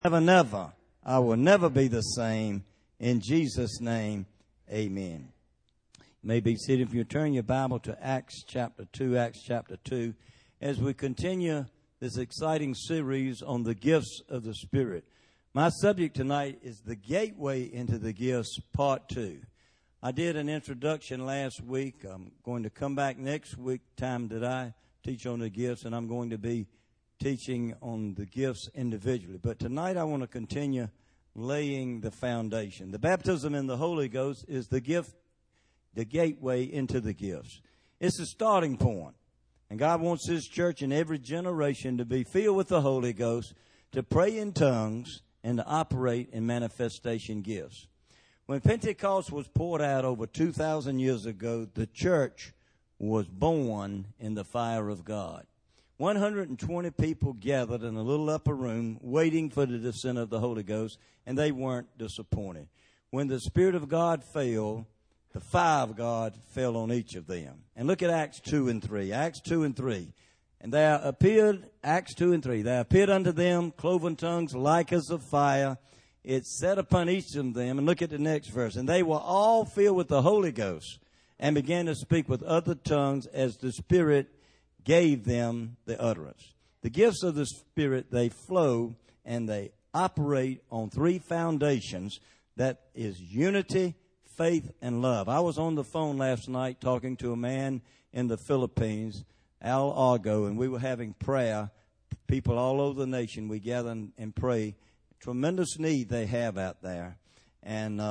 Never, never. I will never be the same. In Jesus' name, amen. You may be seated. If you turn your Bible to Acts chapter 2, as we continue this exciting series on the gifts of the Spirit. My subject tonight is the gateway into the gifts, part 2. I did an introduction last week. I'm going to come back next week, time that I teach on the gifts, and I'm going to be teaching on the gifts individually. But tonight I want to continue laying the foundation. The baptism in the Holy Ghost is the gift, the gateway into the gifts. It's the starting point. And God wants His church in every generation to be filled with the Holy Ghost, to pray in tongues, and to operate in manifestation gifts. When Pentecost was poured out over 2,000 years ago, the church was born in the fire of God. 120 people gathered in a little upper room waiting for the descent of the Holy Ghost, and they weren't disappointed. When the Spirit of God fell, the fire of God fell on each of them. And look at Acts 2 and 3. Acts 2 and 3. And there appeared, Acts 2 and 3, there appeared unto them cloven tongues like as of fire. It set upon each of them. And look at the next verse. And they were all filled with the Holy Ghost and began to speak with other tongues as the Spirit gave them the utterance. The gifts of the Spirit, they flow and they operate on three foundations. That is unity, faith, and love. I was on the phone last night talking to a man in the Philippines, Al Argo, and we were having prayer. People all over the nation, we gather and pray. Tremendous need they have out there. And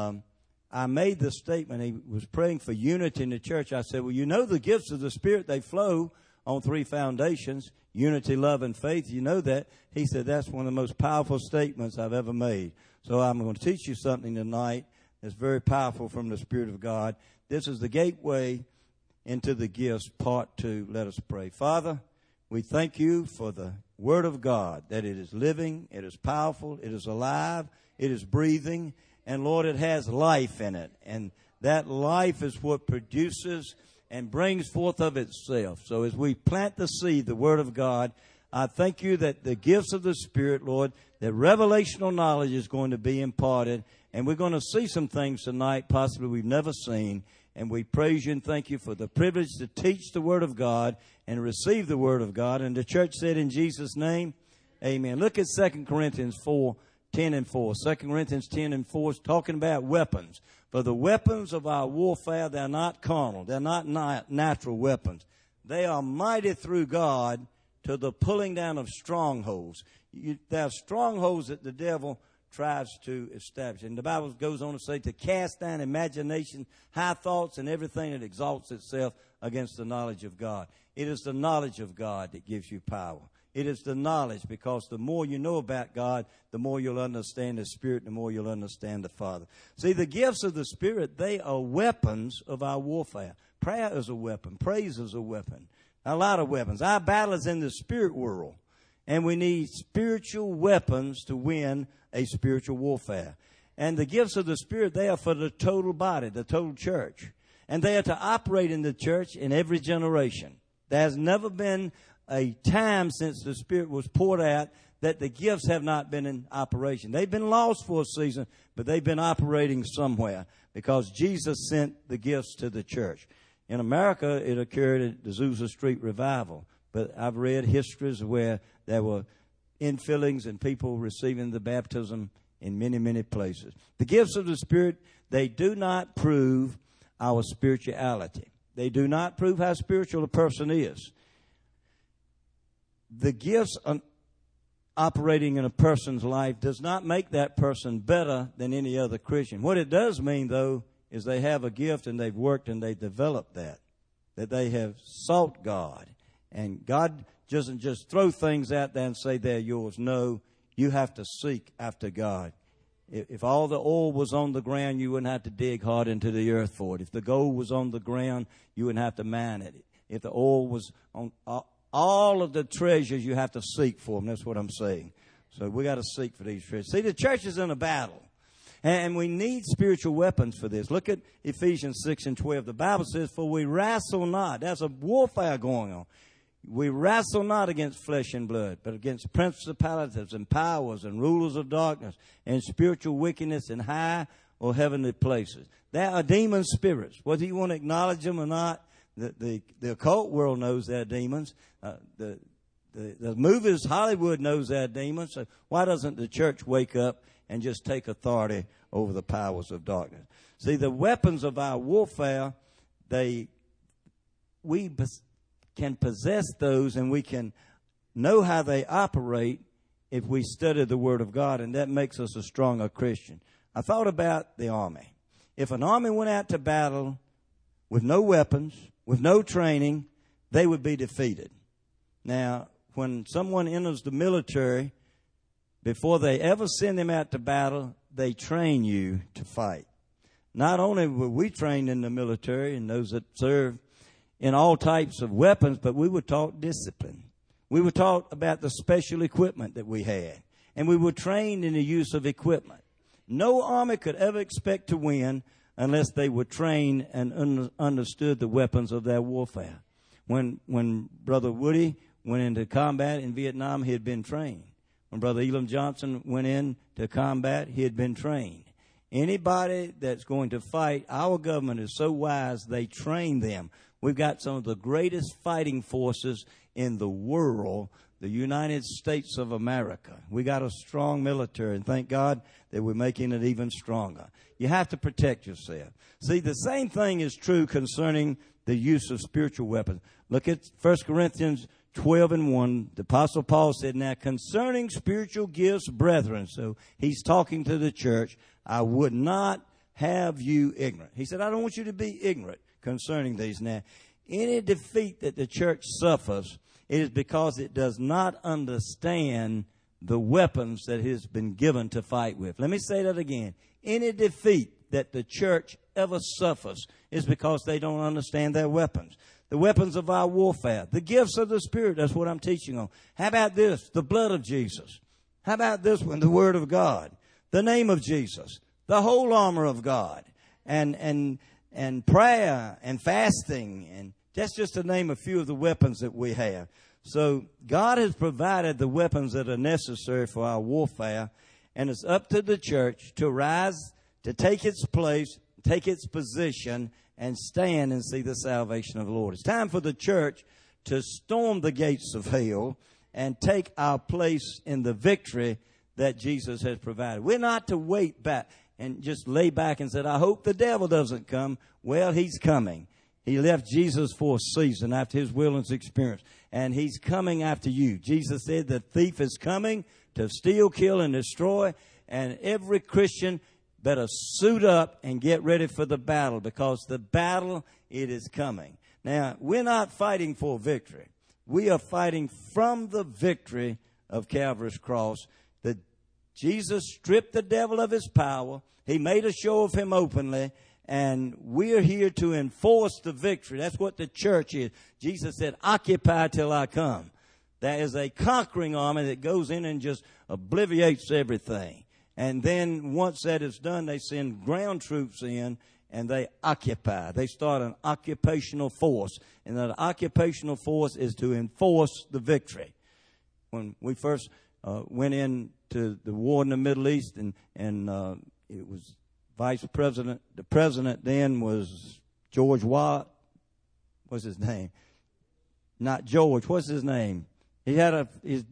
I made the statement, he was praying for unity in the church. I said, well, you know the gifts of the Spirit, they flow on three foundations, unity, love, and faith. You know that. He said, that's one of the most powerful statements I've ever made. So I'm going to teach you something tonight that's very powerful from the Spirit of God. This is the gateway into the gifts, part 2. Let us pray. Father, we thank you for the Word of God, that it is living, it is powerful, it is alive, it is breathing, and Lord, it has life in it. And that life is what produces and brings forth of itself. So as we plant the seed, the Word of God, I thank you that the gifts of the Spirit, Lord, that revelational knowledge is going to be imparted, and we're going to see some things tonight possibly we've never seen, and we praise you and thank you for the privilege to teach the Word of God and receive the Word of God. And the church said in Jesus' name, amen. Look at 2 Corinthians 4:10 and 4. 2 Corinthians 10 and 4 is talking about weapons. For the weapons of our warfare, they're not carnal. They're not natural weapons. They are mighty through God to the pulling down of strongholds. There are strongholds that the devil tries to establish. And the Bible goes on to say to cast down imagination, high thoughts, and everything that exalts itself against the knowledge of God. It is the knowledge of God that gives you power. It is the knowledge, because the more you know about God, the more you'll understand the Spirit, the more you'll understand the Father. See, the gifts of the Spirit, they are weapons of our warfare. Prayer is a weapon. Praise is a weapon. A lot of weapons. Our battle is in the spirit world, and we need spiritual weapons to win a spiritual warfare. And the gifts of the Spirit, they are for the total body, the total church. And they are to operate in the church in every generation. There has never been a time since the Spirit was poured out that the gifts have not been in operation. They've been lost for a season, but they've been operating somewhere because Jesus sent the gifts to the church. In America, it occurred at the Azusa Street Revival, but I've read histories where there were infillings and people receiving the baptism in many, many places. The gifts of the Spirit, they do not prove our spirituality. They do not prove how spiritual a person is. The gifts operating in a person's life does not make that person better than any other Christian. What it does mean, though, is they have a gift and they've worked and they've developed that they have sought God. And God doesn't just throw things out there and say they're yours. No, you have to seek after God. If all the oil was on the ground, you wouldn't have to dig hard into the earth for it. If the gold was on the ground, you wouldn't have to mine it. If the oil was on all of the treasures, you have to seek for them. That's what I'm saying. So we got to seek for these treasures. See, the church is in a battle, and we need spiritual weapons for this. Look at Ephesians 6 and 12. The Bible says, for we wrestle not. There's a warfare going on. We wrestle not against flesh and blood, but against principalities and powers and rulers of darkness and spiritual wickedness in high or heavenly places. There are demon spirits, whether you want to acknowledge them or not. The occult world knows they're demons. The movies, Hollywood knows they're demons. So why doesn't the church wake up and just take authority over the powers of darkness? See, the weapons of our warfare, we can possess those, and we can know how they operate if we study the Word of God, and that makes us a stronger Christian. I thought about the army. If an army went out to battle with no weapons, with no training, they would be defeated. Now, when someone enters the military, before they ever send them out to battle, they train you to fight. Not only were we trained in the military and those that serve in all types of weapons, but we were taught discipline. We were taught about the special equipment that we had, and we were trained in the use of equipment. No army could ever expect to win unless they were trained and understood the weapons of their warfare. When Brother Woody went into combat in Vietnam, he had been trained. When Brother Elam Johnson went into combat, he had been trained. Anybody that's going to fight, our government is so wise, they train them. We've got some of the greatest fighting forces in the world, the United States of America. We got a strong military, and thank God that we're making it even stronger. You have to protect yourself. See, the same thing is true concerning the use of spiritual weapons. Look at 1 Corinthians 12:1. The Apostle Paul said, "Now concerning spiritual gifts, brethren," so he's talking to the church, "I would not have you ignorant." He said, I don't want you to be ignorant concerning these. Now, any defeat that the church suffers, it is because it does not understand the weapons that has been given to fight with. Let me say that again. Any defeat that the church ever suffers is because they don't understand their weapons. The weapons of our warfare, the gifts of the Spirit, that's what I'm teaching on. How about this? The blood of Jesus. How about this one? The Word of God. The name of Jesus. The whole armor of God. And prayer and fasting. And that's just to name a few of the weapons that we have. So God has provided the weapons that are necessary for our warfare. And it's up to the church to rise, to take its place, take its position, and stand and see the salvation of the Lord. It's time for the church to storm the gates of hell and take our place in the victory that Jesus has provided. We're not to wait back and just lay back and say, I hope the devil doesn't come. Well, he's coming. He left Jesus for a season after his wilderness experience, and he's coming after you. Jesus said the thief is coming to steal, kill, and destroy, and every Christian better suit up and get ready for the battle, because the battle, it is coming. Now, we're not fighting for victory. We are fighting from the victory of Calvary's cross. That Jesus stripped the devil of his power. He made a show of him openly, and we're here to enforce the victory. That's what the church is. Jesus said, occupy till I come. There is a conquering army that goes in and just obliterates everything. And then once that is done, they send ground troops in and they occupy. They start an occupational force. And that occupational force is to enforce the victory. When we first went into the war in the Middle East, and it was Vice President, the president then was George Watt. What's his name? Not George. What's his name? He had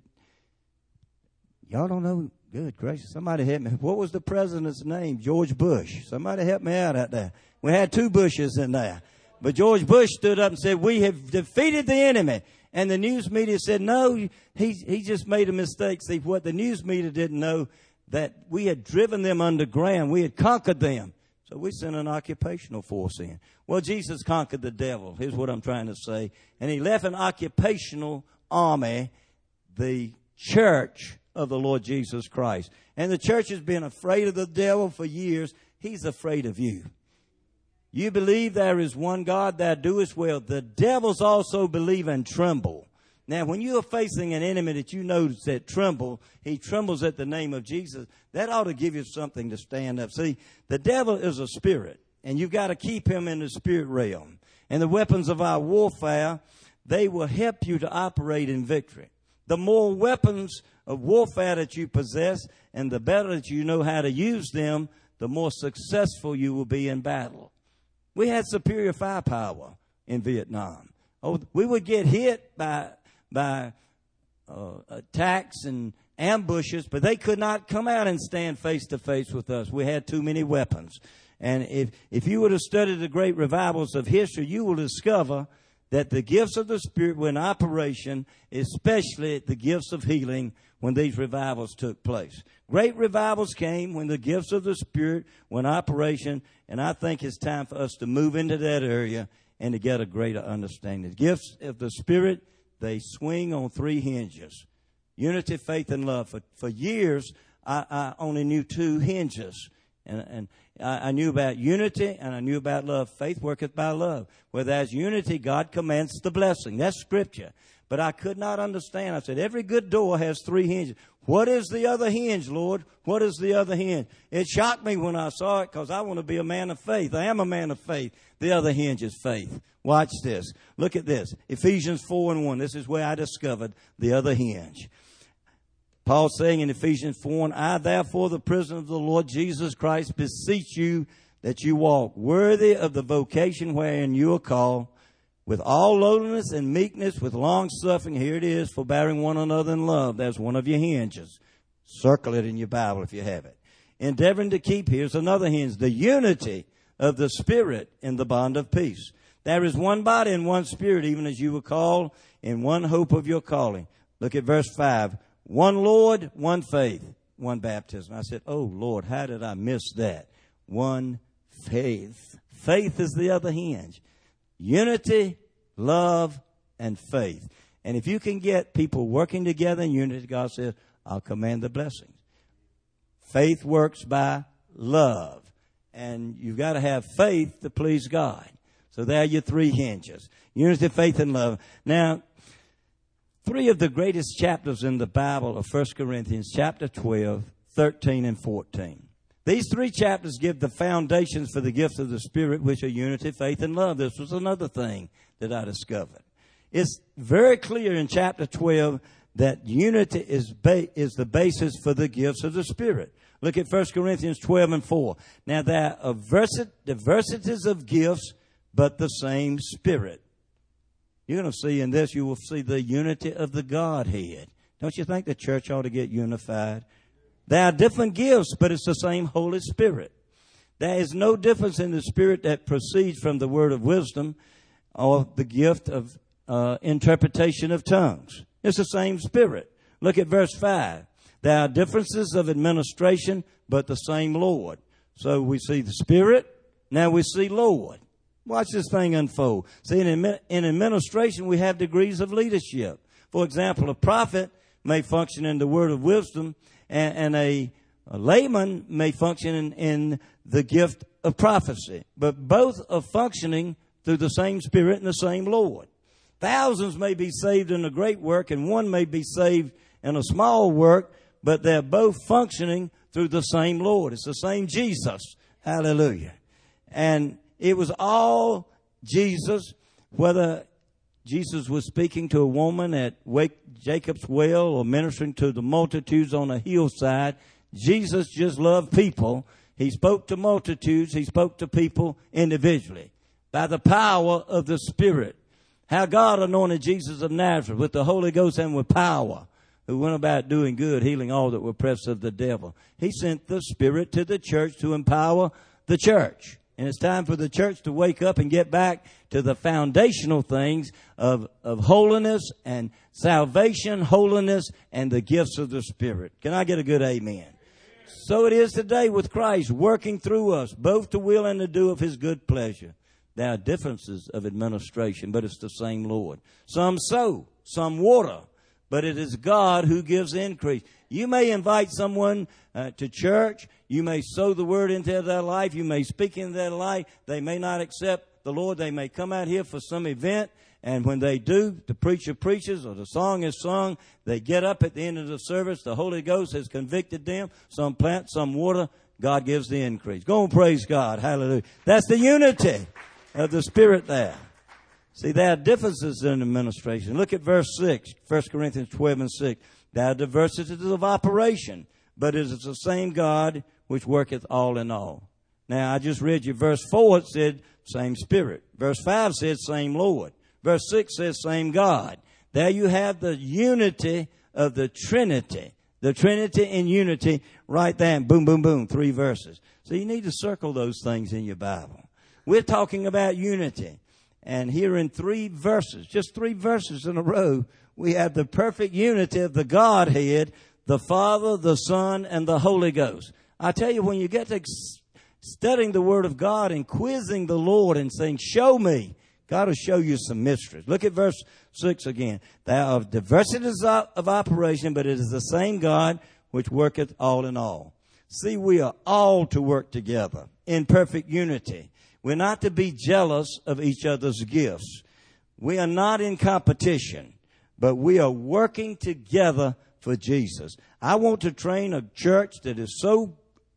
y'all don't know? Good gracious. Somebody help me. What was the president's name? George Bush. Somebody help me out there. We had two Bushes in there. But George Bush stood up and said, we have defeated the enemy. And the news media said, no, he just made a mistake. See, what the news media didn't know, that we had driven them underground. We had conquered them. So we sent an occupational force in. Well, Jesus conquered the devil. Here's what I'm trying to say. And he left an occupational army, the church of the Lord Jesus Christ. And the church has been afraid of the devil for years. He's afraid of you. You believe there is one God, thou doest well. The devils also believe and tremble. Now, when you are facing an enemy that you know that tremble, he trembles at the name of Jesus. That ought to give you something to stand up. See, the devil is a spirit, and you've got to keep him in the spirit realm. And the weapons of our warfare, they will help you to operate in victory. The more weapons of warfare that you possess and the better that you know how to use them, the more successful you will be in battle. We had superior firepower in Vietnam. Oh, we would get hit by attacks and ambushes, but they could not come out and stand face to face with us. We had too many weapons. And if you were to study the great revivals of history, you will discover that the gifts of the Spirit were in operation, especially the gifts of healing when these revivals took place. Great revivals came when the gifts of the Spirit were in operation, and I think it's time for us to move into that area and to get a greater understanding. The gifts of the Spirit, they swing on three hinges: unity, faith, and love. For years, I only knew two hinges. And I knew about unity and I knew about love. Faith worketh by love. Where there's unity, God commands the blessing. That's Scripture. But I could not understand. I said, every good door has three hinges. What is the other hinge, Lord? What is the other hinge? It shocked me when I saw it because I want to be a man of faith. I am a man of faith. The other hinge is faith. Watch this. Look at this. Ephesians 4:1. This is where I discovered the other hinge. Paul saying in Ephesians 4, I therefore, the prisoner of the Lord Jesus Christ, beseech you that you walk worthy of the vocation wherein you are called, with all lowliness and meekness, with long suffering. Here it is, forbearing one another in love. That's one of your hinges. Circle it in your Bible if you have it. Endeavoring to keep, here's another hinge, the unity of the Spirit in the bond of peace. There is one body and one Spirit, even as you were called, in one hope of your calling. Look at verse 5. One Lord, one faith, one baptism. I said, oh, Lord, how did I miss that? One faith. Faith is the other hinge. Unity, love, and faith. And if you can get people working together in unity, God says, I'll command the blessings. Faith works by love. And you've got to have faith to please God. So there are your three hinges. Unity, faith, and love. Now, three of the greatest chapters in the Bible are 1 Corinthians chapter 12, 13, and 14. These three chapters give the foundations for the gifts of the Spirit, which are unity, faith, and love. This was another thing that I discovered. It's very clear in chapter 12 that unity is the basis for the gifts of the Spirit. Look at 1 Corinthians 12 and 4. Now, there are diversities of gifts, but the same Spirit. You're going to see in this, you will see the unity of the Godhead. Don't you think the church ought to get unified? There are different gifts, but it's the same Holy Spirit. There is no difference in the Spirit that proceeds from the word of wisdom or the gift of interpretation of tongues. It's the same Spirit. Look at verse 5. There are differences of administration, but the same Lord. So we see the Spirit, now we see Lord. Watch this thing unfold. See, in administration, we have degrees of leadership. For example, a prophet may function in the word of wisdom, and a layman may function in the gift of prophecy. But both are functioning through the same Spirit and the same Lord. Thousands may be saved in a great work, and one may be saved in a small work, but they're both functioning through the same Lord. It's the same Jesus. Hallelujah. And it was all Jesus, whether Jesus was speaking to a woman at Jacob's well or ministering to the multitudes on a hillside. Jesus just loved people. He spoke to multitudes. He spoke to people individually by the power of the Spirit. How God anointed Jesus of Nazareth with the Holy Ghost and with power, who went about doing good, healing all that were oppressed of the devil. He sent the Spirit to the church to empower the church. And it's time for the church to wake up and get back to the foundational things of holiness and salvation, holiness, and the gifts of the Spirit. Can I get a good amen? So it is today with Christ working through us, both to will and to do of His good pleasure. There are differences of administration, but it's the same Lord. Some sow, some water, but it is God who gives increase. You may invite someone to church. You may sow the word into their life. You may speak into their life. They may not accept the Lord. They may come out here for some event. And when they do, the preacher preaches or the song is sung, they get up at the end of the service. The Holy Ghost has convicted them. Some plant, some water. God gives the increase. Go and praise God. Hallelujah. That's the unity of the Spirit there. See, there are differences in administration. Look at verse 6, 1 Corinthians 12 and 6. There are diversities of operation, but it is the same God which worketh all in all. Now, I just read you verse 4, it said same Spirit. Verse 5 says same Lord. Verse 6 says same God. There you have the unity of the Trinity. The Trinity in unity right there. And boom, boom, boom, 3 verses. So you need to circle those things in your Bible. We're talking about unity. And here in 3 verses, just 3 verses in a row, we have the perfect unity of the Godhead, the Father, the Son, and the Holy Ghost. I tell you, when you get to studying the Word of God and quizzing the Lord and saying, show me, God will show you some mysteries. Look at verse 6 again. There are diversities of operation, but it is the same God which worketh all in all. See, we are all to work together in perfect unity. We're not to be jealous of each other's gifts. We are not in competition, but we are working together for Jesus. I want to train a church that is so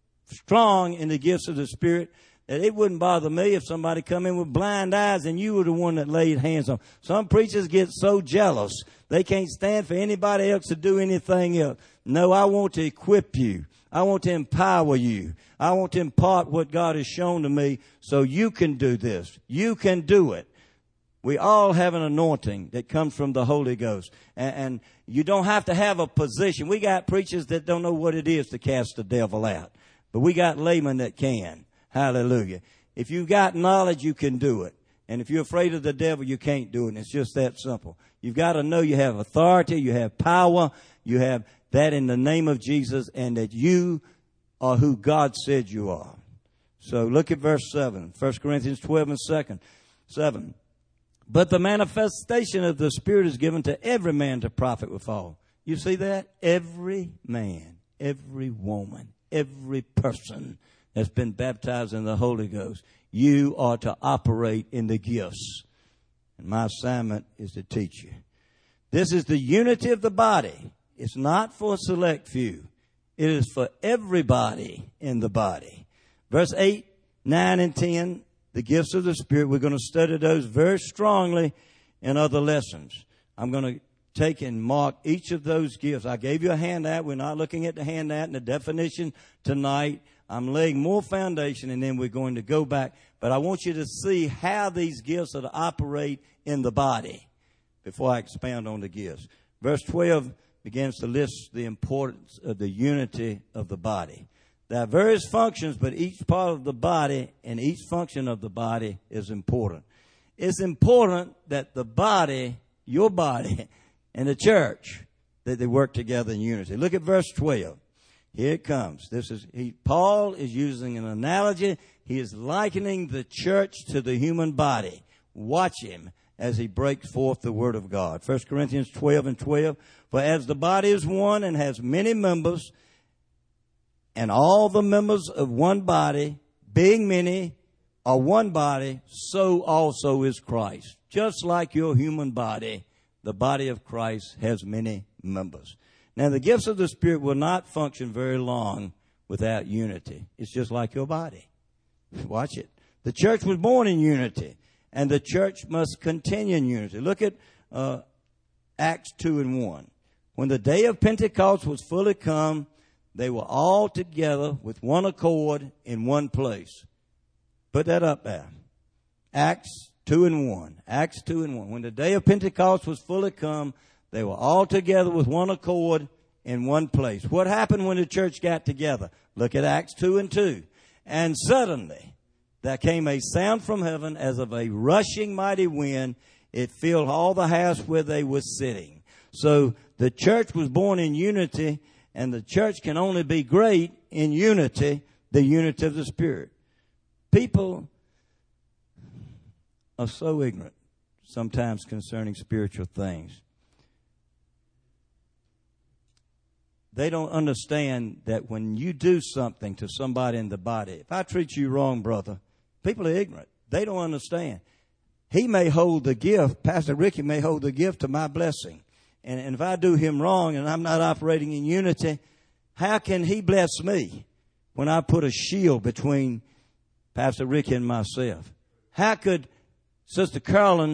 strong in the gifts of the Spirit that it wouldn't bother me if somebody come in with blind eyes and you were the one that laid hands on. Some preachers get so jealous they can't stand for anybody else to do anything else. No, I want to equip you. I want to empower you. I want to impart what God has shown to me so you can do this. You can do it. We all have an anointing that comes from the Holy Ghost. And you don't have to have a position. We got preachers that don't know what it is to cast the devil out. But we got laymen that can. Hallelujah. If you've got knowledge, you can do it. And if you're afraid of the devil, you can't do it. It's just that simple. You've got to know you have authority, you have power, you have that in the name of Jesus, and that you are who God said you are. So look at verse 7, 1 Corinthians 12 and 7. But the manifestation of the Spirit is given to every man to profit withal. You see that? Every man, every woman, every person that's been baptized in the Holy Ghost, you are to operate in the gifts. And my assignment is to teach you. This is the unity of the body. It's not for a select few. It is for everybody in the body. Verse 8, 9, and 10, the gifts of the Spirit. We're going to study those very strongly in other lessons. I'm going to take and mark each of those gifts. I gave you a handout. We're not looking at the handout and the definition tonight. I'm laying more foundation, and then we're going to go back. But I want you to see how these gifts are to operate in the body before I expand on the gifts. Verse 12 begins to list the importance of the unity of the body. There are various functions, but each part of the body and each function of the body is important. It's important that the body, your body, and the church, that they work together in unity. Look at verse 12. Here it comes. Paul is using an analogy. He is likening the church to the human body. Watch him as he breaks forth the word of God. 1 Corinthians 12 and 12. For as the body is one and has many members, and all the members of one body, being many, are one body, so also is Christ. Just like your human body, the body of Christ has many members. Now, the gifts of the Spirit will not function very long without unity. It's just like your body. Watch it. The church was born in unity, and the church must continue in unity. Look at Acts 2 and 1. When the day of Pentecost was fully come, they were all together with one accord in one place. Put that up there. Acts 2 and 1. Acts 2 and 1. When the day of Pentecost was fully come, they were all together with one accord in one place. What happened when the church got together? Look at Acts 2 and 2. And suddenly there came a sound from heaven as of a rushing mighty wind. It filled all the house where they were sitting. So the church was born in unity, and the church can only be great in unity, the unity of the Spirit. People are so ignorant sometimes concerning spiritual things. They don't understand that when you do something to somebody in the body, if I treat you wrong, brother, people are ignorant. They don't understand. He may hold the gift, Pastor Ricky may hold the gift to my blessing. And if I do him wrong and I'm not operating in unity, how can he bless me when I put a shield between Pastor Ricky and myself? How could Sister Carolyn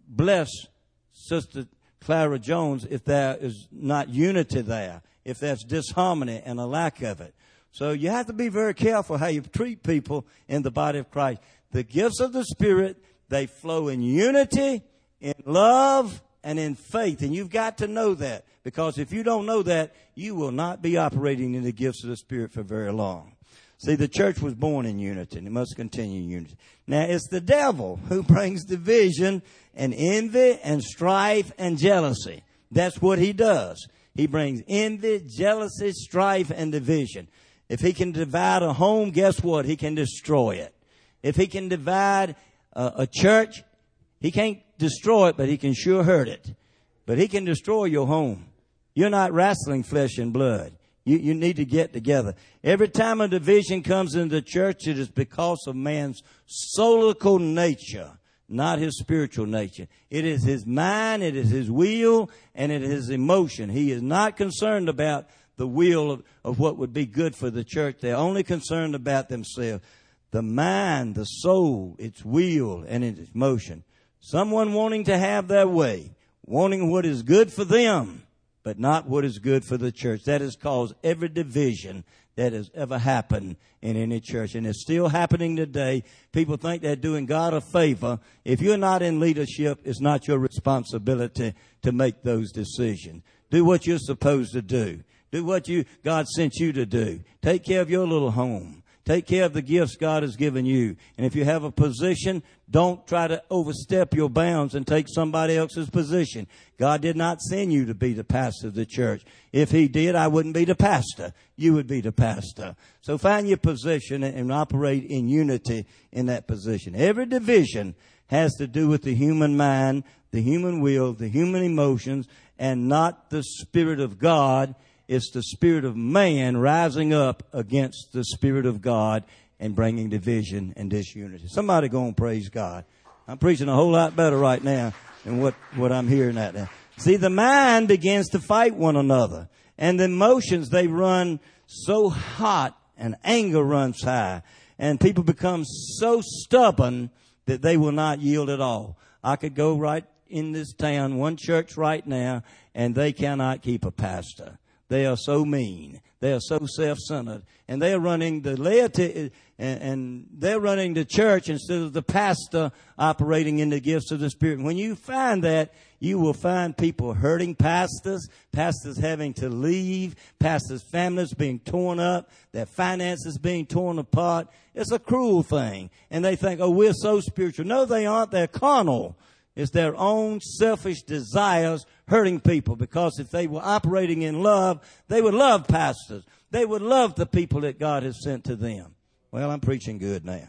bless Sister Clara Jones if there is not unity there, if there's disharmony and a lack of it. So you have to be very careful how you treat people in the body of Christ. The gifts of the Spirit, they flow in unity, in love, and in faith. And you've got to know that, because if you don't know that, you will not be operating in the gifts of the Spirit for very long. See, the church was born in unity, and it must continue in unity. Now, it's the devil who brings division and envy and strife and jealousy. That's what he does. He brings envy, jealousy, strife, and division. If he can divide a home, guess what? He can destroy it. If he can divide a church, he can't destroy it, but he can sure hurt it. But he can destroy your home. You're not wrestling flesh and blood. You need to get together. Every time a division comes into the church, it is because of man's soulical nature, not his spiritual nature. It is his mind, it is his will, and it is his emotion. He is not concerned about the will of what would be good for the church. They're only concerned about themselves. The mind, the soul, its will, and its emotion. Someone wanting to have their way, wanting what is good for them, but not what is good for the church. That has caused every division that has ever happened in any church. And it's still happening today. People think they're doing God a favor. If you're not in leadership, it's not your responsibility to make those decisions. Do what you're supposed to do. Do what God sent you to do. Take care of your little home. Take care of the gifts God has given you. And if you have a position, don't try to overstep your bounds and take somebody else's position. God did not send you to be the pastor of the church. If he did, I wouldn't be the pastor. You would be the pastor. So find your position and operate in unity in that position. Every division has to do with the human mind, the human will, the human emotions, and not the Spirit of God. It's the spirit of man rising up against the Spirit of God and bringing division and disunity. Somebody go and praise God. I'm preaching a whole lot better right now than what I'm hearing right now. See, the mind begins to fight one another. And the emotions, they run so hot, and anger runs high. And people become so stubborn that they will not yield at all. I could go right in this town, one church right now, and they cannot keep a pastor. They are so mean. They are so self-centered. And they are running the laity, and they're running the church instead of the pastor operating in the gifts of the Spirit. And when you find that, you will find people hurting pastors, pastors having to leave, pastors' families being torn up, their finances being torn apart. It's a cruel thing. And they think, oh, we're so spiritual. No, they aren't. They're carnal. It's their own selfish desires hurting people, because if they were operating in love, they would love pastors. They would love the people that God has sent to them. Well, I'm preaching good now.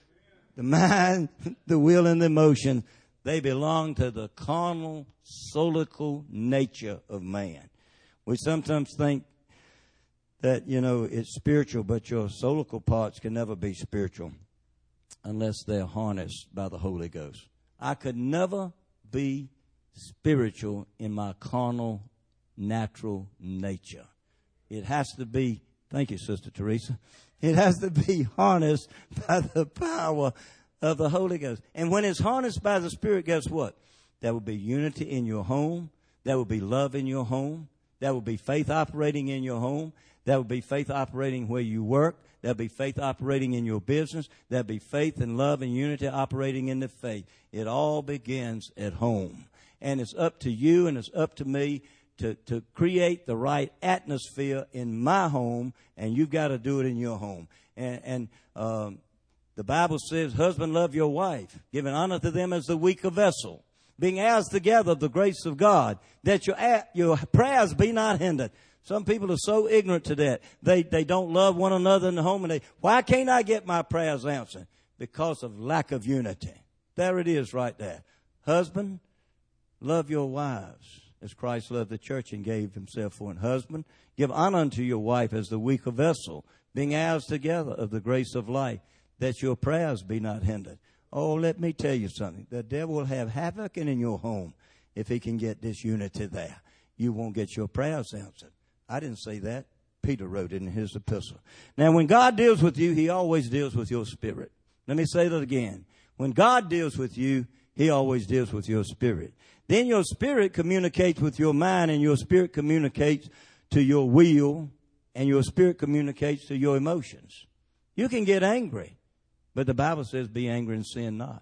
The mind, the will, and the emotion, they belong to the carnal, soulical nature of man. We sometimes think that, it's spiritual, but your soulical parts can never be spiritual unless they're harnessed by the Holy Ghost. I could never be spiritual in my carnal, natural nature. It has to be, thank you, Sister Teresa, it has to be harnessed by the power of the Holy Ghost. And when it's harnessed by the Spirit, guess what? There will be unity in your home. There will be love in your home. There will be faith operating in your home. There will be faith operating where you work. There'll be faith operating in your business. There'll be faith and love and unity operating in the faith. It all begins at home. And it's up to you and it's up to me to create the right atmosphere in my home, and you've got to do it in your home. And the Bible says, husband, love your wife, giving honor to them as the weaker vessel, being heirs together of the grace of God, that your prayers be not hindered. Some people are so ignorant to that. They don't love one another in the home. And why can't I get my prayers answered? Because of lack of unity. There it is right there. Husband, love your wives as Christ loved the church and gave himself for an husband. Give honor unto your wife as the weaker vessel, being heirs together of the grace of life, that your prayers be not hindered. Oh, let me tell you something. The devil will have havoc in your home if he can get this unity there. You won't get your prayers answered. I didn't say that. Peter wrote it in his epistle. Now, when God deals with you, he always deals with your spirit. Let me say that again. When God deals with you, He always deals with your spirit. Then your spirit communicates with your mind, and your spirit communicates to your will, and your spirit communicates to your emotions. You can get angry, but the Bible says be angry and sin not.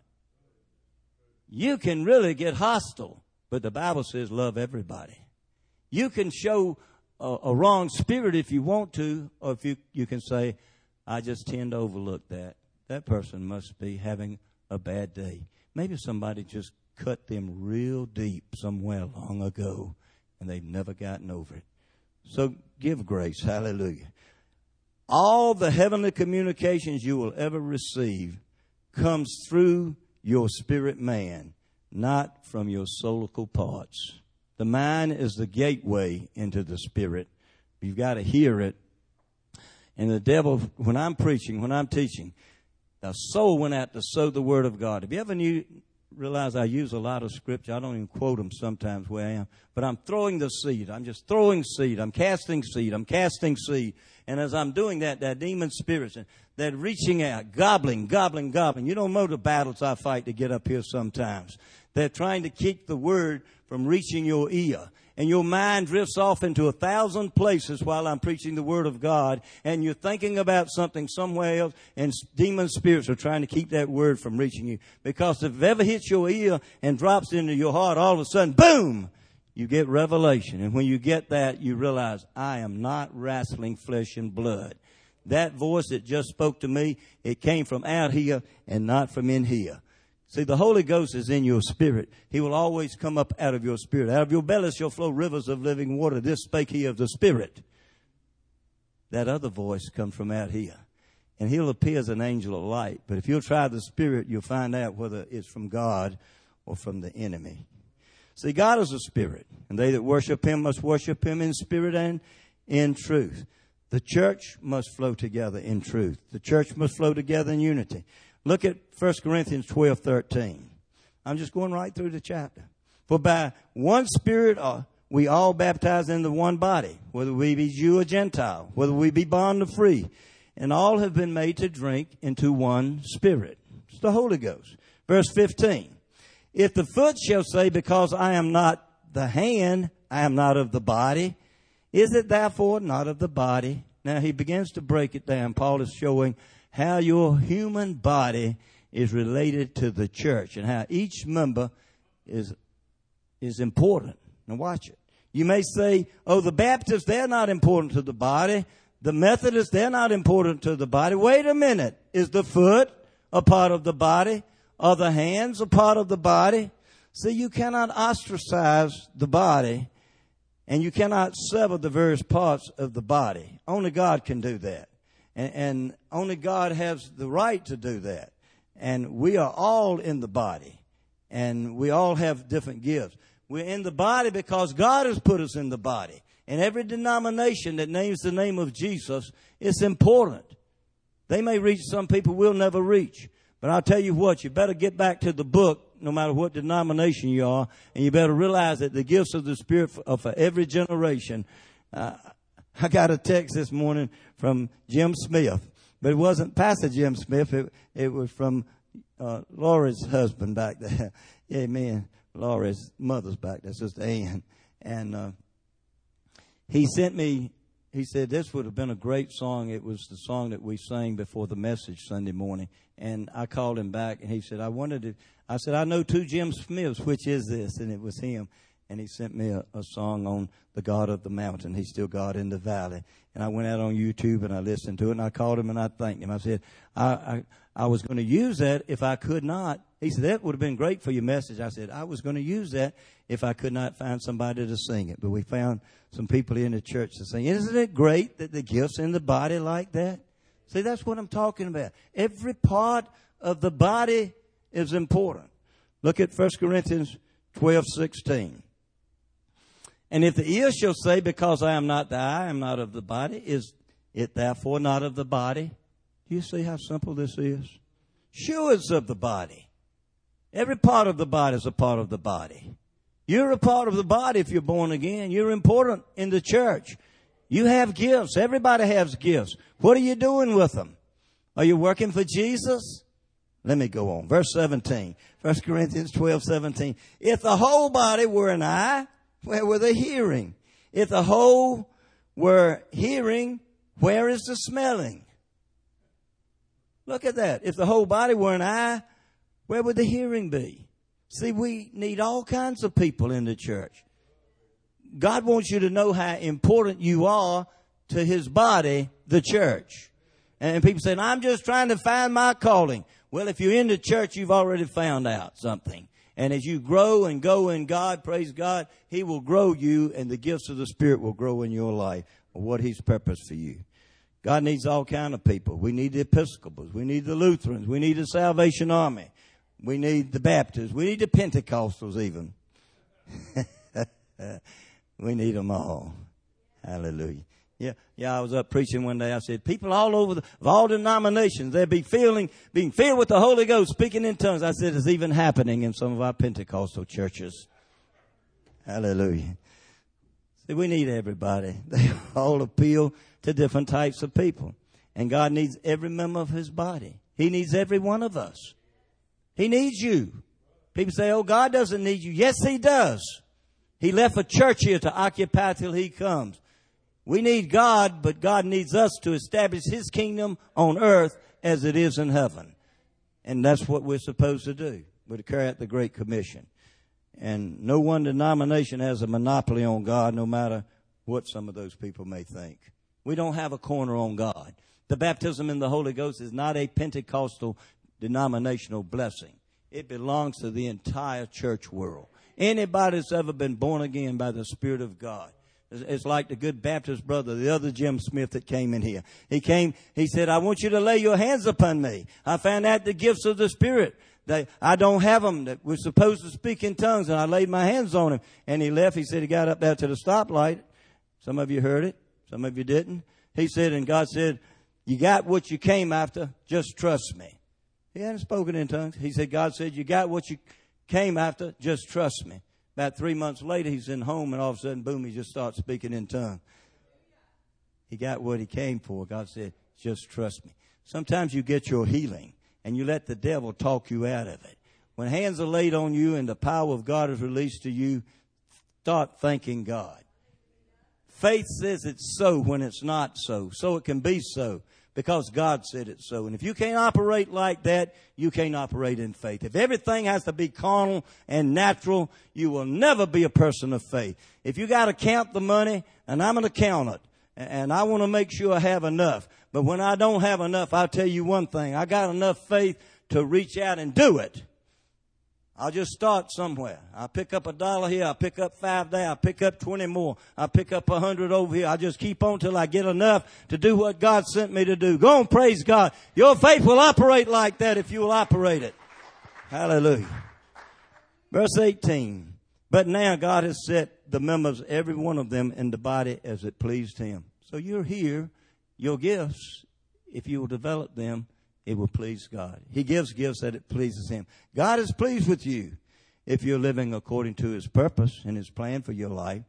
You can really get hostile, but the Bible says love everybody. You can show a wrong spirit if you want to, or if you can say, I just tend to overlook that. That person must be having a bad day. Maybe somebody just cut them real deep somewhere long ago, and they've never gotten over it. So give grace. Hallelujah. All the heavenly communications you will ever receive comes through your spirit man, not from your soulical parts. The mind is the gateway into the spirit. You've got to hear it. And the devil, when I'm preaching, when I'm teaching, the soul went out to sow the word of God. Have you ever realize I use a lot of scripture? I don't even quote them sometimes where I am. But I'm throwing the seed. I'm just throwing seed. I'm casting seed. I'm casting seed. And as I'm doing that, that demon spirits, that reaching out, gobbling. You don't know the battles I fight to get up here sometimes. They're trying to keep the word from reaching your ear. And your mind drifts off into 1,000 places while I'm preaching the word of God. And you're thinking about something somewhere else. And demon spirits are trying to keep that word from reaching you. Because if it ever hits your ear and drops into your heart, all of a sudden, boom, you get revelation. And when you get that, you realize, I am not wrestling flesh and blood. That voice that just spoke to me, it came from out here and not from in here. See, the Holy Ghost is in your spirit. He will always come up out of your spirit. Out of your belly shall flow rivers of living water. This spake he of the Spirit. That other voice comes from out here. And he'll appear as an angel of light. But if you'll try the Spirit, you'll find out whether it's from God or from the enemy. See, God is a spirit. And they that worship him must worship him in spirit and in truth. The church must flow together in truth. The church must flow together in unity. Look at 1 Corinthians 12:13. I'm just going right through the chapter. For by one Spirit we all baptized into one body, whether we be Jew or Gentile, whether we be bond or free, and all have been made to drink into one Spirit. It's the Holy Ghost. Verse 15. If the foot shall say, because I am not the hand, I am not of the body, is it therefore not of the body? Now he begins to break it down. Paul is showing how your human body is related to the church and how each member is important. Now watch it. You may say, oh, the Baptists, they're not important to the body. The Methodists, they're not important to the body. Wait a minute. Is the foot a part of the body? Are the hands a part of the body? See, you cannot ostracize the body and you cannot sever the various parts of the body. Only God can do that. And only God has the right to do that. And we are all in the body. And we all have different gifts. We're in the body because God has put us in the body. And every denomination that names the name of Jesus is important. They may reach some people we'll never reach. But I'll tell you what, you better get back to the book, no matter what denomination you are. And you better realize that the gifts of the Spirit are for every generation. I got a text this morning from Jim Smith, but it wasn't Pastor Jim Smith. It was from Laura's husband back there. Amen. Laura's mother's back there, Sister Ann. And he sent me, he said, this would have been a great song. It was the song that we sang before the message Sunday morning. And I called him back, and he said, I said, I know two Jim Smiths. Which is this? And it was him. And he sent me a song on the God of the mountain. He's still God in the valley. And I went out on YouTube and I listened to it, and I called him and I thanked him. I said, I was going to use that if I could not. He said, that would have been great for your message. I said, I was going to use that if I could not find somebody to sing it. But we found some people in the church to sing. Isn't it great that the gifts in the body like that? See, that's what I'm talking about. Every part of the body is important. Look at 1 Corinthians 12:16. And if the ear shall say, because I am not the eye, I am not of the body, is it therefore not of the body? Do you see how simple this is? Sure, it's of the body. Every part of the body is a part of the body. You're a part of the body if you're born again. You're important in the church. You have gifts. Everybody has gifts. What are you doing with them? Are you working for Jesus? Let me go on. Verse 17. 1 Corinthians 12:17. If the whole body were an eye, where were the hearing? If the whole were hearing, where is the smelling? Look at that. If the whole body were an eye, where would the hearing be? See, we need all kinds of people in the church. God wants you to know how important you are to His body, the church. And people say, I'm just trying to find my calling. Well, if you're in the church, you've already found out something. And as you grow and go in God, praise God, He will grow you, and the gifts of the Spirit will grow in your life, or what He's purposed for you. God needs all kind of people. We need the Episcopals. We need the Lutherans. We need the Salvation Army. We need the Baptists. We need the Pentecostals even. We need them all. Hallelujah. Yeah, I was up preaching one day. I said, people all over, of all denominations, they'll be being filled with the Holy Ghost, speaking in tongues. I said, it's even happening in some of our Pentecostal churches. Hallelujah. See, we need everybody. They all appeal to different types of people. And God needs every member of His body. He needs every one of us. He needs you. People say, oh, God doesn't need you. Yes, He does. He left a church here to occupy till He comes. We need God, but God needs us to establish His kingdom on earth as it is in heaven. And that's what we're supposed to do. We're to carry out the Great Commission. And no one denomination has a monopoly on God, no matter what some of those people may think. We don't have a corner on God. The baptism in the Holy Ghost is not a Pentecostal denominational blessing. It belongs to the entire church world. Anybody that's ever been born again by the Spirit of God. It's like the good Baptist brother, the other Jim Smith that came in here. He said, I want you to lay your hands upon me. I found out the gifts of the Spirit. I don't have them. That we're supposed to speak in tongues, and I laid my hands on him. And he left. He said he got up there to the stoplight. Some of you heard it. Some of you didn't. He said, and God said, you got what you came after. Just trust me. He hadn't spoken in tongues. He said, God said, you got what you came after. Just trust me. About 3 months later, he's in home, and all of a sudden, boom, he just starts speaking in tongues. He got what he came for. God said, just trust me. Sometimes you get your healing, and you let the devil talk you out of it. When hands are laid on you and the power of God is released to you, start thanking God. Faith says it's so when it's not so. So it can be so because God said it's so. And if you can't operate like that, you can't operate in faith. If everything has to be carnal and natural, you will never be a person of faith. If you got to count the money, and I'm going to count it, and I want to make sure I have enough. But when I don't have enough, I'll tell you one thing. I got enough faith to reach out and do it. I'll just start somewhere. I'll pick up $1 here. I'll pick up $5 there. I'll pick up 20 more. I'll pick up 100 over here. I'll just keep on till I get enough to do what God sent me to do. Go and praise God. Your faith will operate like that if you will operate it. Hallelujah. Verse 18. But now God has set the members, every one of them, in the body as it pleased Him. So you're here. Your gifts, if you will develop them, it will please God. He gives gifts that it pleases Him. God is pleased with you if you're living according to His purpose and His plan for your life.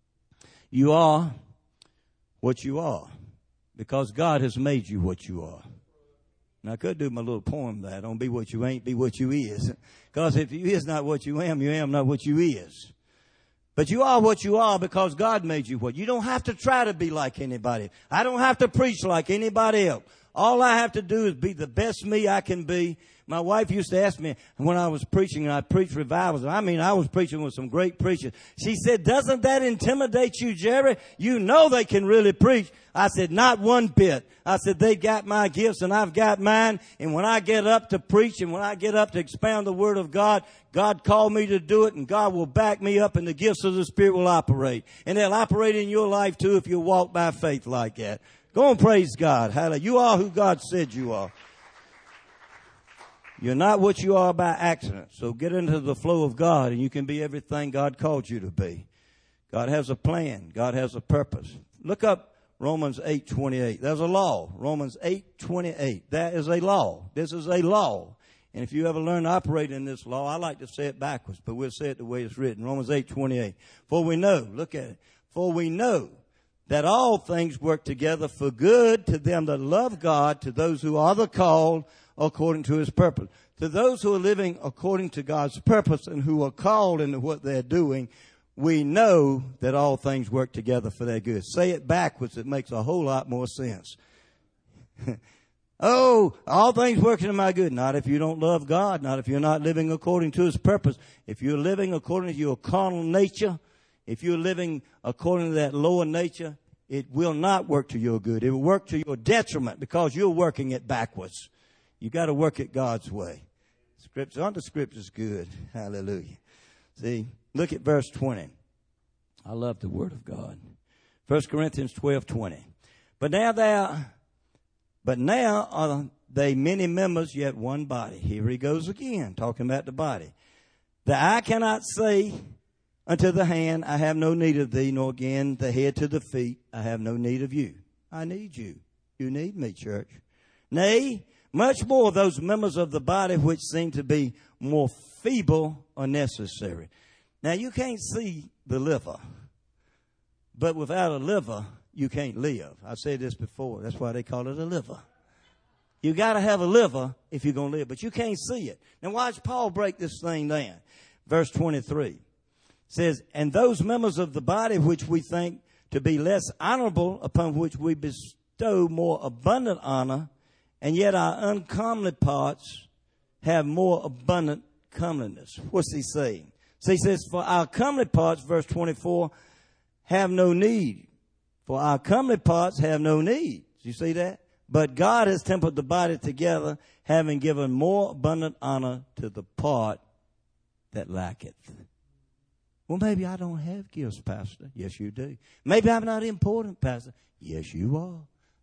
You are what you are because God has made you what you are. Now, I could do my little poem there. Don't be what you ain't, be what you is. Because if you is not what you am not what you is. But you are what you are because God made you what. You don't have to try to be like anybody. I don't have to preach like anybody else. All I have to do is be the best me I can be. My wife used to ask me when I was preaching, and I preached revivals. I was preaching with some great preachers. She said, doesn't that intimidate you, Jerry? You know they can really preach. I said, not one bit. I said, they got my gifts and I've got mine. And when I get up to preach and when I get up to expound the Word of God, God called me to do it, and God will back me up, and the gifts of the Spirit will operate. And they'll operate in your life too if you walk by faith like that. Go and praise God. Hallelujah. You are who God said you are. You're not what you are by accident. So get into the flow of God, and you can be everything God called you to be. God has a plan. God has a purpose. Look up Romans 8:28. There's a law. Romans 8:28. That is a law. This is a law. And if you ever learn to operate in this law, I like to say it backwards, but we'll say it the way it's written. Romans 8:28. For we know, look at it. For we know that all things work together for good to them that love God, to those who are the called according to his purpose. To those who are living according to God's purpose and who are called into what they're doing, we know that all things work together for their good. Say it backwards, it makes a whole lot more sense. Oh, all things work to my good. Not if you don't love God, not if you're not living according to his purpose. If you're living according to your carnal nature, if you're living according to that lower nature, it will not work to your good. It will work to your detriment because you're working it backwards. You got to work it God's way. Scripture, aren't the scriptures good? Hallelujah. See, look at verse 20. I love the word of God. 1 Corinthians 12:20. But now are they many members, yet one body. Here he goes again, talking about the body. The eye cannot say unto the hand, I have no need of thee, nor again the head to the feet, I have no need of you. I need you. You need me, church. Nay, much more those members of the body which seem to be more feeble are necessary. Now, you can't see the liver, but without a liver, you can't live. I've said this before. That's why they call it a liver. You got to have a liver if you're going to live, but you can't see it. Now, watch Paul break this thing down. Verse 23 says, and those members of the body which we think to be less honorable, upon which we bestow more abundant honor, and yet our uncomely parts have more abundant comeliness. What's he saying? So he says, for our comely parts, verse 24, have no need. For our comely parts have no need. Do you see that? But God has tempered the body together, having given more abundant honor to the part that lacketh. Well, maybe I don't have gifts, Pastor. Yes, you do. Maybe I'm not important, Pastor. Yes, you are.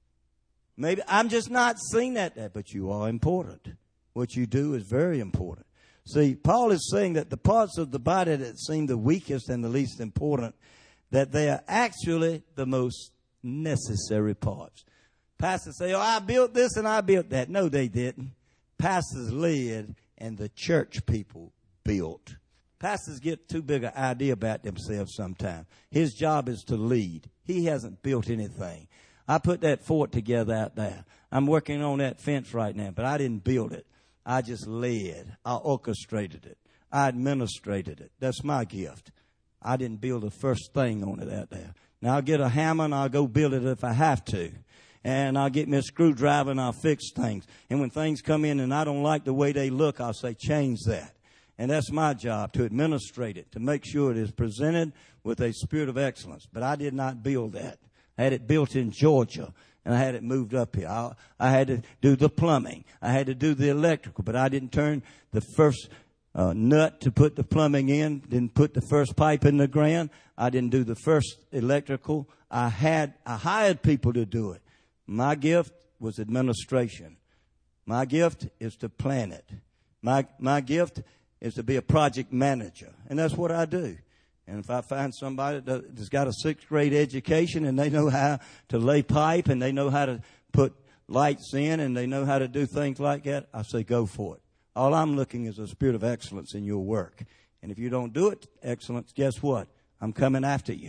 Maybe I'm just not seen at that, but you are important. What you do is very important. See, Paul is saying that the parts of the body that seem the weakest and the least important, that they are actually the most necessary parts. Pastors say, oh, I built this and I built that. No, they didn't. Pastors led and the church people built. Pastors get too big an idea about themselves sometimes. His job is to lead. He hasn't built anything. I put that fort together out there. I'm working on that fence right now, but I didn't build it. I just led. I orchestrated it. I administrated it. That's my gift. I didn't build the first thing on it out there. Now I'll get a hammer and I'll go build it if I have to. And I'll get me a screwdriver and I'll fix things. And when things come in and I don't like the way they look, I'll say, change that. And that's my job, to administrate it, to make sure it is presented with a spirit of excellence. But I did not build that. I had it built in Georgia, and I had it moved up here. I had to do the plumbing. I had to do the electrical, but I didn't turn the first nut to put the plumbing in, didn't put the first pipe in the ground. I didn't do the first electrical. I hired people to do it. My gift was administration. My gift is to plan it. My gift is to be a project manager, and that's what I do. And if I find somebody that's got a 6th grade education and they know how to lay pipe and they know how to put lights in and they know how to do things like that, I say go for it. All I'm looking is a spirit of excellence in your work. And if you don't do it, excellence, guess what? I'm coming after you.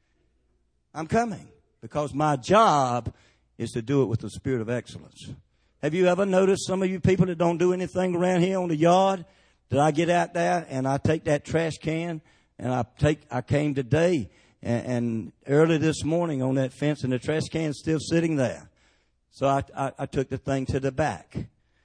I'm coming because my job is to do it with the spirit of excellence. Have you ever noticed some of you people that don't do anything around here on the yard, that I get out there and I take that trash can and I came today and early this morning on that fence and the trash can's still sitting there. So I took the thing to the back.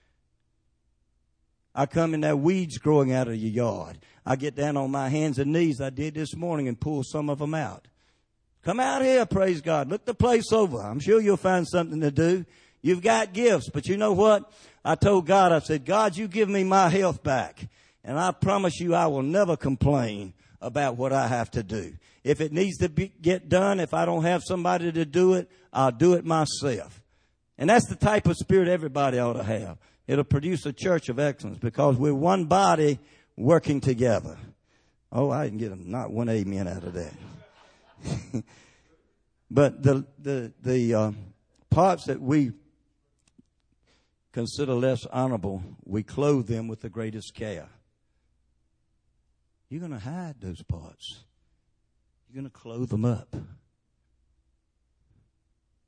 I come in there, weeds growing out of your yard. I get down on my hands and knees. I did this morning and pull some of them out. Come out here, praise God. Look the place over. I'm sure you'll find something to do. You've got gifts, but you know what? I told God, I said, God, you give me my health back. And I promise you I will never complain about what I have to do. If it needs to get done, if I don't have somebody to do it, I'll do it myself. And that's the type of spirit everybody ought to have. It'll produce a church of excellence because we're one body working together. Oh, I didn't get not one amen out of that. But the parts that we consider less honorable, we clothe them with the greatest care. You're going to hide those parts. You're going to clothe them up.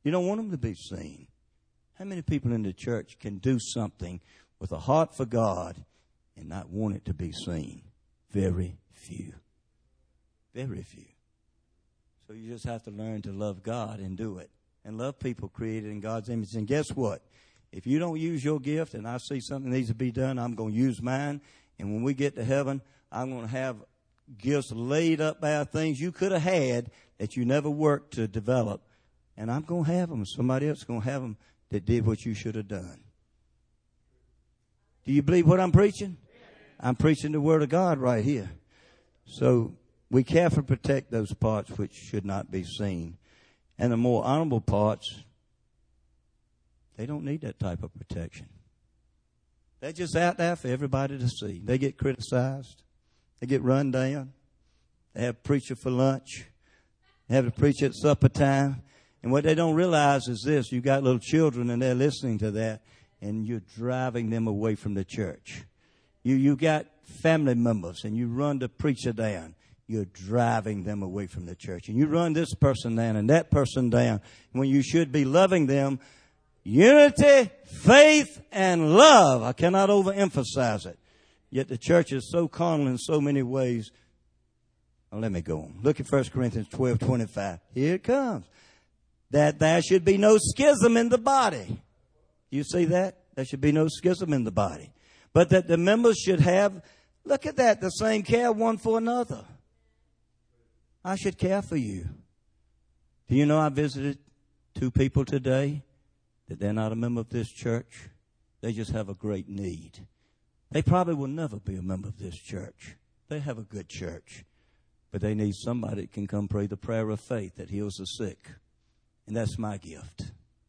You don't want them to be seen. How many people in the church can do something with a heart for God and not want it to be seen? Very few. Very few. So you just have to learn to love God and do it. And love people created in God's image. And guess what? If you don't use your gift and I see something needs to be done, I'm going to use mine. And when we get to heaven, I'm going to have gifts laid up by things you could have had that you never worked to develop. And I'm going to have them. Somebody else is going to have them that did what you should have done. Do you believe what I'm preaching? I'm preaching the Word of God right here. So we carefully protect those parts which should not be seen. And the more honorable parts, they don't need that type of protection. They're just out there for everybody to see. They get criticized. They get run down. They have a preacher for lunch. They have a preacher at supper time. And what they don't realize is this. You've got little children and they're listening to that. And you're driving them away from the church. You got family members and you run the preacher down. You're driving them away from the church. And you run this person down and that person down when you should be loving them. Unity, faith, and love. I cannot overemphasize it. Yet the church is so carnal in so many ways. Oh, let me go on. Look at 1 Corinthians 12:25. Here it comes. That there should be no schism in the body. You see that? There should be no schism in the body. But that the members should have, look at that, the same care one for another. I should care for you. Do you know I visited 2 people today that they're not a member of this church? They just have a great need. They probably will never be a member of this church. They have a good church. But they need somebody that can come pray the prayer of faith that heals the sick. And that's my gift.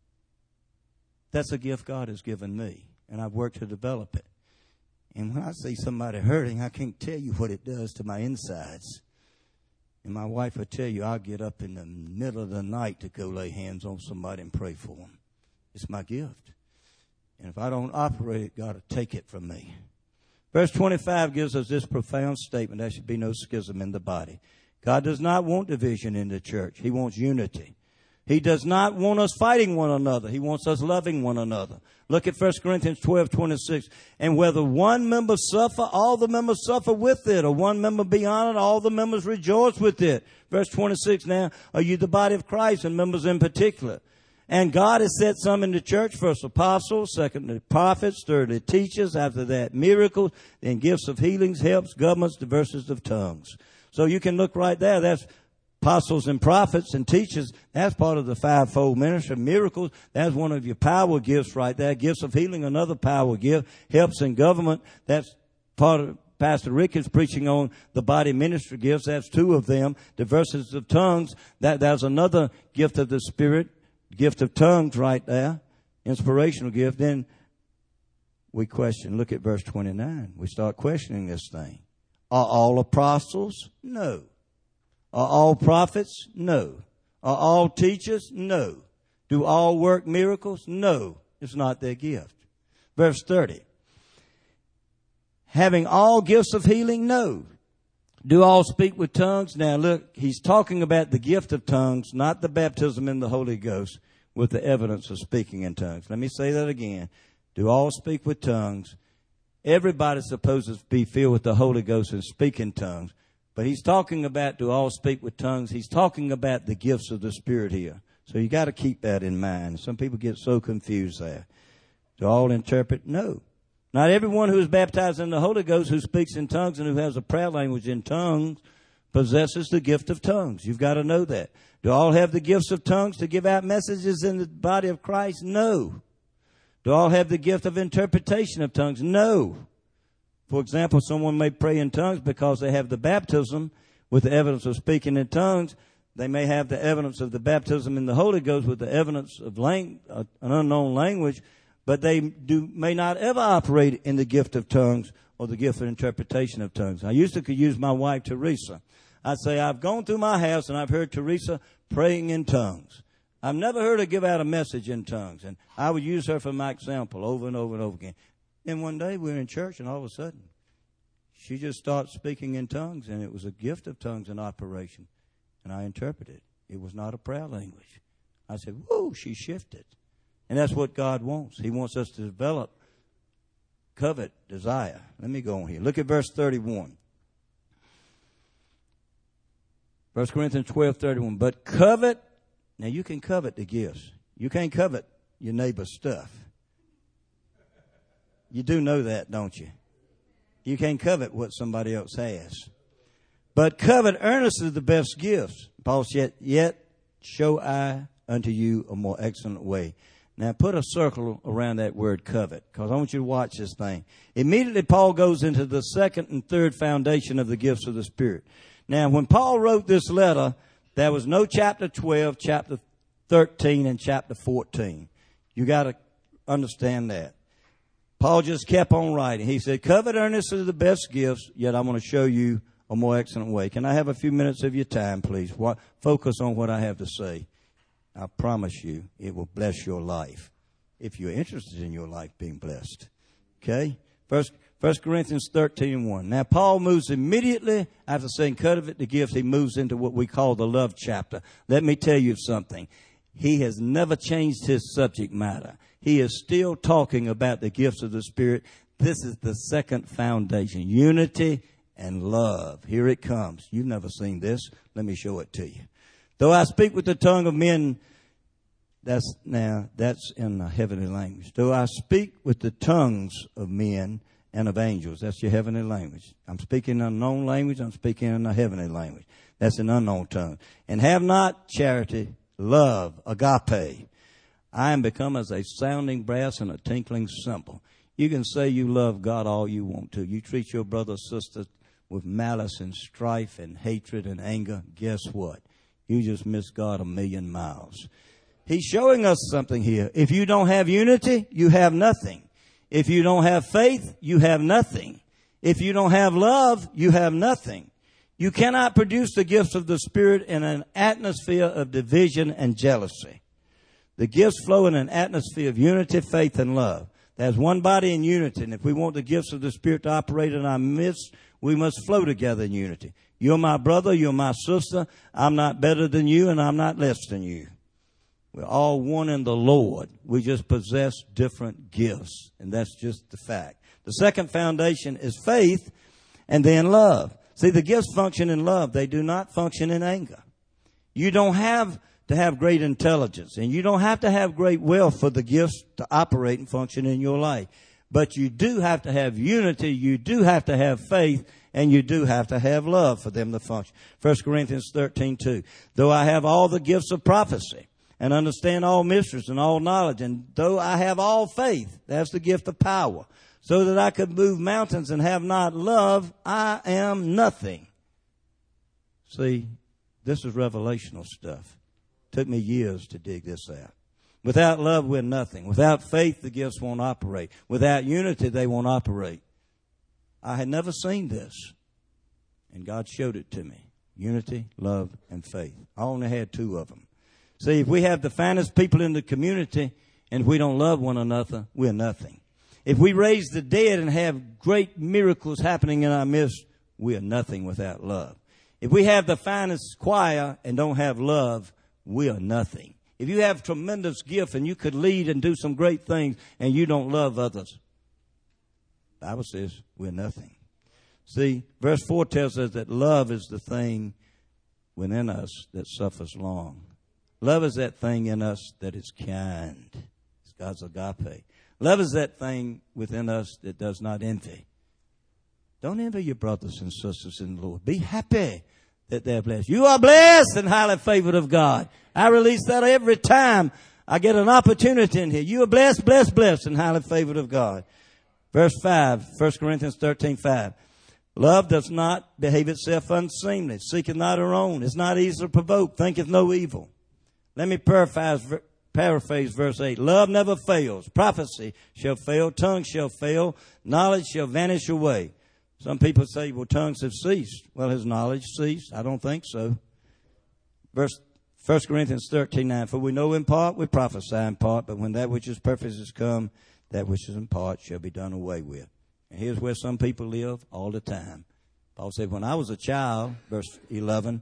That's a gift God has given me. And I've worked to develop it. And when I see somebody hurting, I can't tell you what it does to my insides. And my wife will tell you, I'll get up in the middle of the night to go lay hands on somebody and pray for them. It's my gift. And if I don't operate it, God will take it from me. Verse 25 gives us this profound statement. There should be no schism in the body. God does not want division in the church. He wants unity. He does not want us fighting one another. He wants us loving one another. Look at 1 Corinthians 12:26. And whether one member suffer, all the members suffer with it. Or one member be honored, all the members rejoice with it. Verse 26 now, are you the body of Christ and members in particular? And God has set some in the church, first apostles, secondly prophets, thirdly teachers, after that miracles, then gifts of healings, helps, governments, diversities of tongues. So you can look right there. That's apostles and prophets and teachers. That's part of the fivefold ministry. Miracles, that's one of your power gifts right there. Gifts of healing, another power gift. Helps in government, that's part of Pastor Rick is preaching on the body ministry gifts. That's 2 of them. Diversities of tongues, that's another gift of the Spirit. Gift of tongues right there. Inspirational gift. Then we question. Look at verse 29. We start questioning this thing. Are all apostles? No. Are all prophets? No. Are all teachers? No. Do all work miracles? No. It's not their gift. Verse 30. Having all gifts of healing? No. Do all speak with tongues? Now look, he's talking about the gift of tongues, not the baptism in the Holy Ghost with the evidence of speaking in tongues. Let me say that again. Do all speak with tongues? Everybody's supposed to be filled with the Holy Ghost and speak in tongues. But he's talking about do all speak with tongues. He's talking about the gifts of the Spirit here. So you got to keep that in mind. Some people get so confused there. Do all interpret? No. Not everyone who is baptized in the Holy Ghost who speaks in tongues and who has a prayer language in tongues possesses the gift of tongues. You've got to know that. Do all have the gifts of tongues to give out messages in the body of Christ? No. Do all have the gift of interpretation of tongues? No. For example, someone may pray in tongues because they have the baptism with the evidence of speaking in tongues. They may have the evidence of the baptism in the Holy Ghost with the evidence of an unknown language, but they may not ever operate in the gift of tongues or the gift of interpretation of tongues. I used to use my wife, Teresa. I'd say, I've gone through my house and I've heard Teresa praying in tongues. I've never heard her give out a message in tongues. And I would use her for my example over and over and over again. Then one day we were in church and all of a sudden she just started speaking in tongues, and it was a gift of tongues in operation. And I interpreted. It was not a prayer language. I said, whoa, she shifted. And that's what God wants. He wants us to develop covet, desire. Let me go on here. Look at verse 31. 1 Corinthians 12:31. But covet, now you can covet the gifts. You can't covet your neighbor's stuff. You do know that, don't you? You can't covet what somebody else has. But covet earnestly the best gifts. Paul said, yet show I unto you a more excellent way. Now put a circle around that word covet, because I want you to watch this thing. Immediately Paul goes into the second and third foundation of the gifts of the Spirit. Now when Paul wrote this letter, there was no chapter 12, chapter 13, and chapter 14. You got to understand that. Paul just kept on writing. He said, covet earnestly the best gifts, yet I'm going to show you a more excellent way. Can I have a few minutes of your time, please? Focus on what I have to say. I promise you it will bless your life if you're interested in your life being blessed. Okay? First Corinthians 13:1. Now, Paul moves immediately after saying covet the gifts. He moves into what we call the love chapter. Let me tell you something. He has never changed his subject matter. He is still talking about the gifts of the Spirit. This is the second foundation, unity and love. Here it comes. You've never seen this. Let me show it to you. Though I speak with the tongue of men, that's in the heavenly language. Though I speak with the tongues of men and of angels, that's your heavenly language. I'm speaking an unknown language. I'm speaking in a heavenly language. That's an unknown tongue. And have not charity, love, agape. I am become as a sounding brass and a tinkling cymbal. You can say you love God all you want to. You treat your brother or sister with malice and strife and hatred and anger. Guess what? You just miss God a million miles. He's showing us something here. If you don't have unity, you have nothing. If you don't have faith, you have nothing. If you don't have love, you have nothing. You cannot produce the gifts of the Spirit in an atmosphere of division and jealousy. The gifts flow in an atmosphere of unity, faith, and love. There's one body in unity, and if we want the gifts of the Spirit to operate in our midst, we must flow together in unity. You're my brother, you're my sister. I'm not better than you, and I'm not less than you. We're all one in the Lord. We just possess different gifts, and that's just the fact. The second foundation is faith and then love. See, the gifts function in love. They do not function in anger. You don't have to have great intelligence, and you don't have to have great wealth for the gifts to operate and function in your life. But you do have to have unity, you do have to have faith, and you do have to have love for them to function. 1 Corinthians 13:2. Though I have all the gifts of prophecy and understand all mysteries and all knowledge, and though I have all faith, that's the gift of power, so that I could move mountains and have not love, I am nothing. See, this is revelational stuff. Took me years to dig this out. Without love, we're nothing. Without faith, the gifts won't operate. Without unity, they won't operate. I had never seen this, and God showed it to me. Unity, love, and faith. I only had two of them. See, if we have the finest people in the community and we don't love one another, we're nothing. If we raise the dead and have great miracles happening in our midst, we are nothing without love. If we have the finest choir and don't have love, we are nothing. If you have tremendous gift and you could lead and do some great things and you don't love others, the Bible says we're nothing. See, verse 4 tells us that love is the thing within us that suffers long. Love is that thing in us that is kind. It's God's agape. Love is that thing within us that does not envy. Don't envy your brothers and sisters in the Lord. Be happy that they're blessed. You are blessed and highly favored of God. I release that every time I get an opportunity in here. You are blessed, blessed, blessed, and highly favored of God. Verse 5, 1 Corinthians 13:5. Love does not behave itself unseemly, seeketh not her own, is not easily provoked, thinketh no evil. Let me paraphrase verse 8. Love never fails. Prophecy shall fail. Tongue shall fail. Knowledge shall vanish away. Some people say, well, tongues have ceased. Well, has knowledge ceased? I don't think so. 1 Corinthians 13:9. For we know in part, we prophesy in part, but when that which is perfect is come, that which is in part shall be done away with. And here's where some people live all the time. Paul said, when I was a child, verse 11,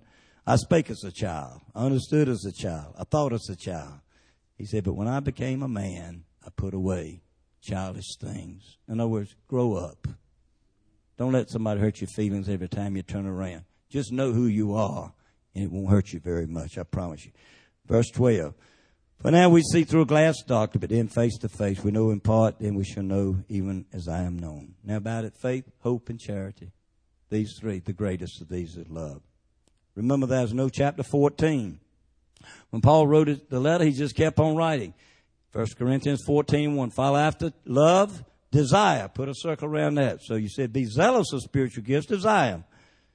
I spake as a child. I understood as a child. I thought as a child. He said, but when I became a man, I put away childish things. In other words, grow up. Don't let somebody hurt your feelings every time you turn around. Just know who you are, and it won't hurt you very much, I promise you. Verse 12. For now we see through a glass darkly, but then face to face. We know in part, then we shall know even as I am known. Now about it, faith, hope, and charity. These three, the greatest of these is love. Remember, there's no chapter 14. When Paul wrote the letter, he just kept on writing. 1 Corinthians 14:1. Follow after love, desire. Put a circle around that. So you said, be zealous of spiritual gifts, desire.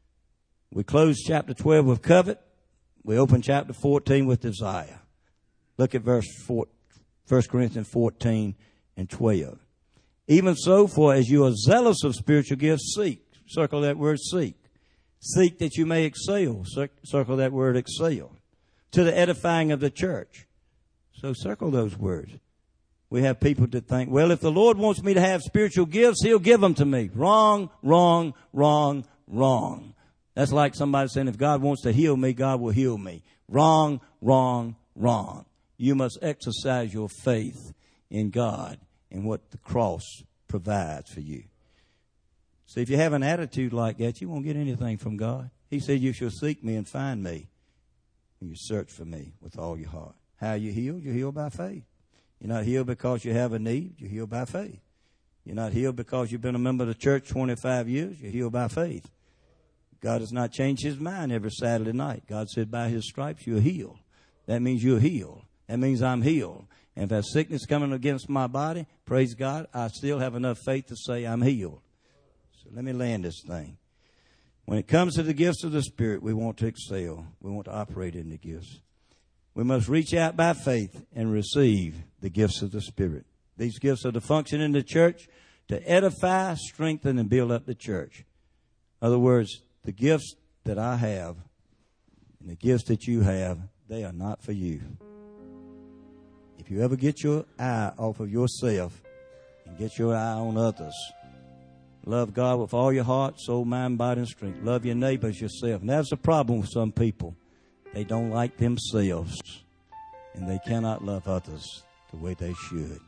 We close chapter 12 with covet. We open chapter 14 with desire. Look at 1 Corinthians 14:12. Even so, for as you are zealous of spiritual gifts, seek. Circle that word seek. Seek that you may excel. Circle that word excel. To the edifying of the church. So circle those words. We have people that think, well, if the Lord wants me to have spiritual gifts, He'll give them to me. Wrong, wrong, wrong, wrong. That's like somebody saying, if God wants to heal me, God will heal me. Wrong, wrong, wrong. You must exercise your faith in God and what the cross provides for you. See, if you have an attitude like that, you won't get anything from God. He said, you shall seek me and find me when you search for me with all your heart. How are you healed? You're healed by faith. You're not healed because you have a need. You're healed by faith. You're not healed because you've been a member of the church 25 years. You're healed by faith. God has not changed His mind every Saturday night. God said, by His stripes you're healed. That means you're healed. That means I'm healed. And if there's sickness coming against my body, praise God, I still have enough faith to say I'm healed. So let me land this thing. When it comes to the gifts of the Spirit, we want to excel. We want to operate in the gifts. We must reach out by faith and receive the gifts of the Spirit. These gifts are to function in the church to edify, strengthen, and build up the church. In other words, the gifts that I have and the gifts that you have, they are not for you. If you ever get your eye off of yourself and get your eye on others, love God with all your heart, soul, mind, body, and strength. Love your neighbors yourself. And that's the problem with some people. They don't like themselves, and they cannot love others the way they should.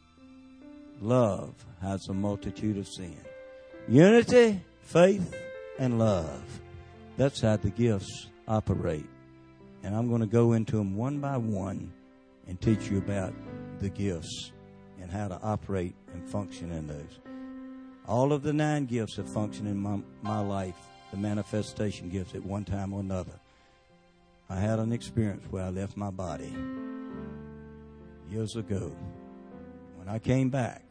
Love has a multitude of sin. Unity, faith, and love. That's how the gifts operate. And I'm going to go into them one by one and teach you about the gifts and how to operate and function in those. All of the 9 gifts that function in my life, the manifestation gifts at one time or another. I had an experience where I left my body years ago. When I came back,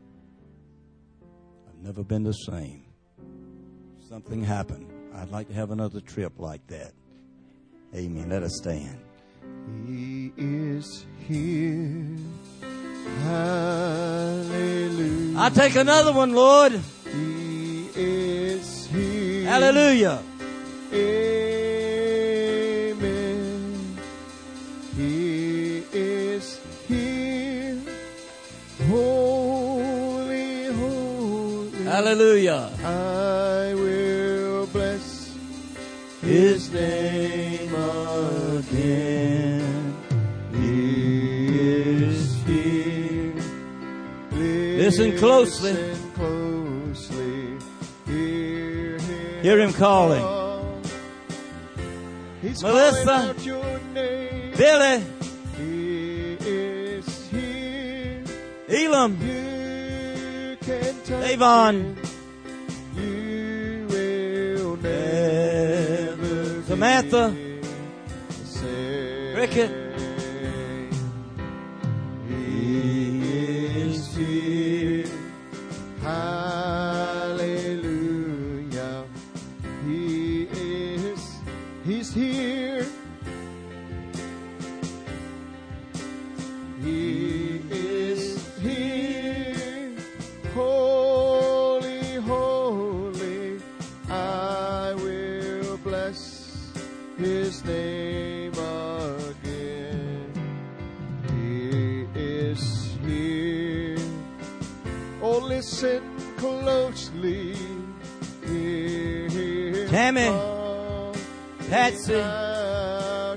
I've never been the same. Something happened. I'd like to have another trip like that. Amen. Let us stand. He is here. Hallelujah. I take another one, Lord. He is here. Hallelujah. Amen. He is here. Holy, holy. Hallelujah. I will bless His name again. He is here. Listen closely. Listen closely. Hear Him calling. He's Melissa. calling out your name. Billy. He is here. Elam. You can touch Avon. Him. You will never Samantha. be the same. Cricket. He is here. Hallelujah. He's here. He is here. Holy, holy. I will bless His name again. He is here. Oh, listen closely. Hear Him Tammy. call. Patsy.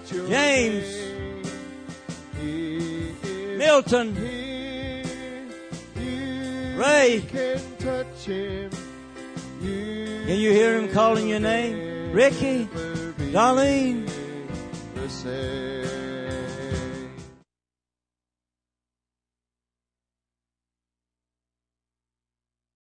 your James. name. He is Milton. here. You Ray. can touch him. Can you hear him calling your name? Ricky. Darlene. The